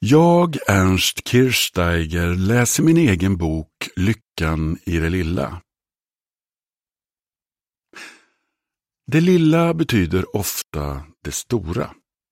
Jag, Ernst Kirchsteiger, läser min egen bok Lyckan i det lilla. Det lilla betyder ofta det stora.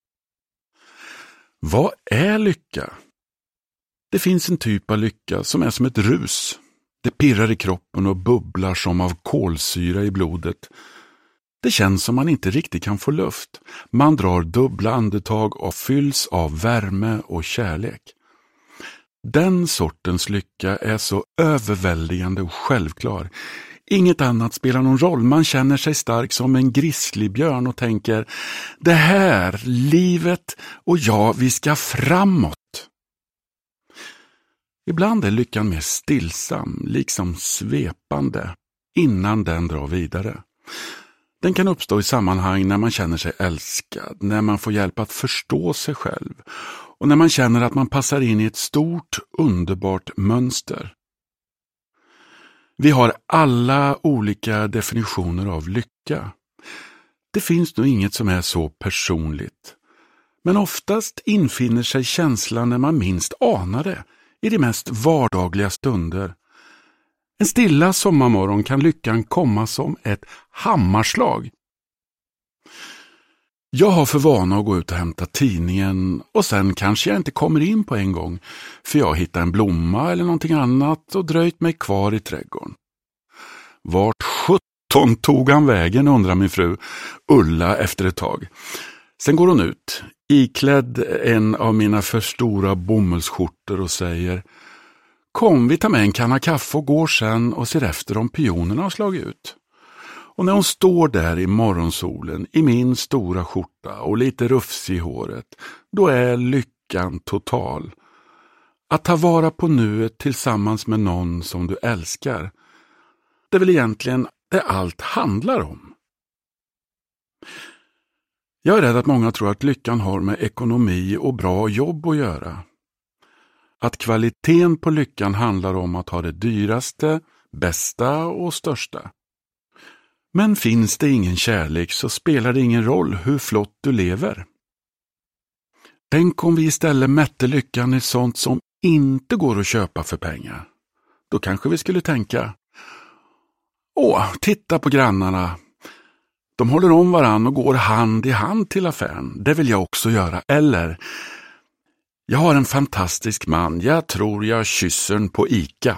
Vad är lycka? Det finns en typ av lycka som är som ett rus. Det pirrar i kroppen och bubblar som av kolsyra i blodet. Det känns som man inte riktigt kan få luft. Man drar dubbla andetag och fylls av värme och kärlek. Den sortens lycka är så överväldigande och självklar. Inget annat spelar någon roll. Man känner sig stark som en grizzlybjörn och tänker: det här, livet och jag, vi ska framåt. Ibland är lyckan mer stillsam, liksom svepande, innan den drar vidare. Den kan uppstå i sammanhang när man känner sig älskad, när man får hjälp att förstå sig själv och när man känner att man passar in i ett stort, underbart mönster. Vi har alla olika definitioner av lycka. Det finns nog inget som är så personligt. Men oftast infinner sig känslan när man minst anar det, i de mest vardagliga stunder. En stilla sommarmorgon kan lyckan komma som ett hammarslag. Jag har för vana att gå ut och hämta tidningen och sen kanske jag inte kommer in på en gång för jag hittar en blomma eller någonting annat och dröjt mig kvar i trädgården. Vart 17 tog han vägen, undrar min fru Ulla efter ett tag. Sen går hon ut, iklädd en av mina för stora bomullsskjortor och säger: kom, vi tar med en kanna kaffe och går sen och ser efter om pionerna har slagit ut. Och när hon står där i morgonsolen i min stora skjorta och lite rufs i håret, då är lyckan total. Att ta vara på nuet tillsammans med någon som du älskar, det är väl egentligen det allt handlar om. Jag är rädd att många tror att lyckan har med ekonomi och bra jobb att göra. Att kvaliteten på lyckan handlar om att ha det dyraste, bästa och största. Men finns det ingen kärlek så spelar det ingen roll hur flott du lever. Tänk om vi istället mätte lyckan i sånt som inte går att köpa för pengar. Då kanske vi skulle tänka: titta på grannarna. De håller om varann och går hand i hand till affären. Det vill jag också göra. Eller: jag har en fantastisk man. Jag tror jag kysser den på ICA.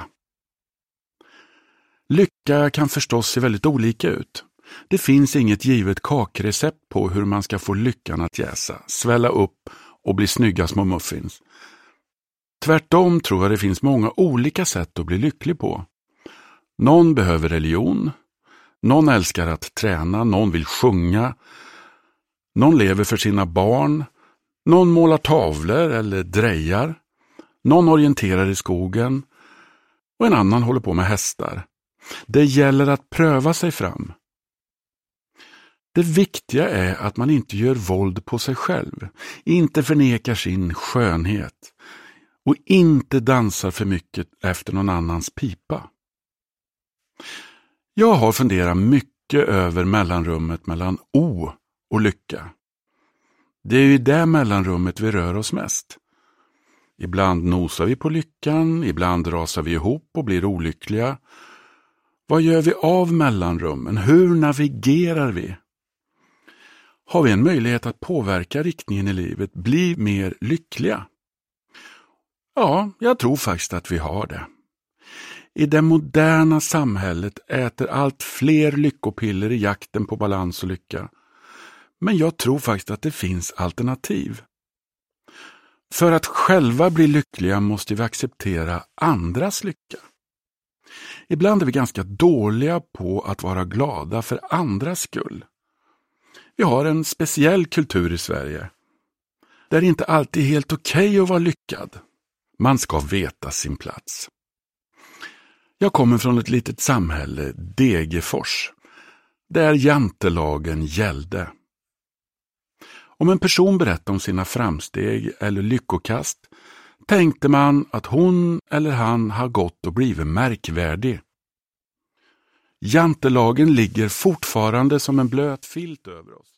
Lycka kan förstås se väldigt olika ut. Det finns inget givet kakrecept på hur man ska få lyckan att jäsa, svälla upp och bli snygga små muffins. Tvärtom tror jag det finns många olika sätt att bli lycklig på. Någon behöver religion, någon älskar att träna, någon vill sjunga, någon lever för sina barn, någon målar tavlor eller drejar, någon orienterar i skogen och en annan håller på med hästar. Det gäller att pröva sig fram. Det viktiga är att man inte gör våld på sig själv, inte förnekar sin skönhet och inte dansar för mycket efter någon annans pipa. Jag har funderat mycket över mellanrummet mellan o och lycka. Det är ju i det mellanrummet vi rör oss mest. Ibland nosar vi på lyckan, ibland rasar vi ihop och blir olyckliga. Vad gör vi av mellanrummen? Hur navigerar vi? Har vi en möjlighet att påverka riktningen i livet, bli mer lyckliga? Ja, jag tror faktiskt att vi har det. I det moderna samhället äter allt fler lyckopiller i jakten på balans och lycka. Men jag tror faktiskt att det finns alternativ. För att själva bli lyckliga måste vi acceptera andras lycka. Ibland är vi ganska dåliga på att vara glada för andras skull. Vi har en speciell kultur i Sverige där det inte alltid är helt okej att vara lyckad. Man ska veta sin plats. Jag kommer från ett litet samhälle, Degerfors, där jantelagen gällde. Om en person berättade om sina framsteg eller lyckokast tänkte man att hon eller han har gått och blivit märkvärdig. Jantelagen ligger fortfarande som en blöt filt över oss.